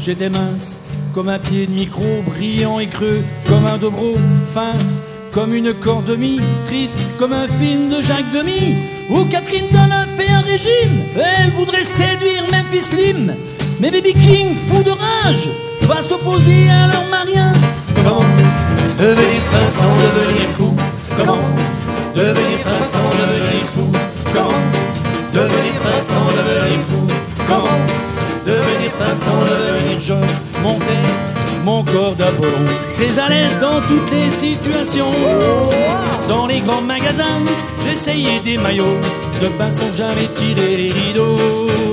J'étais mince, comme un pied de micro, brillant et creux, comme un dobro, fin, comme une cornemie, triste, comme un film de Jacques Demy, où Catherine Deneuve fait un régime. Elle voudrait séduire Memphis Slim, mais Baby King, fou de rage, va s'opposer à leur mariage. Comment devenir fin sans devenir fou? Comment devenir fin sans devenir fou? Comment devenir fin sans devenir fou? Comment devenir fin sans devenir Je montais mon corps d'Apollon, très à l'aise dans toutes les situations. Dans les grands magasins, j'essayais des maillots de bain sans jamais tirer les rideaux.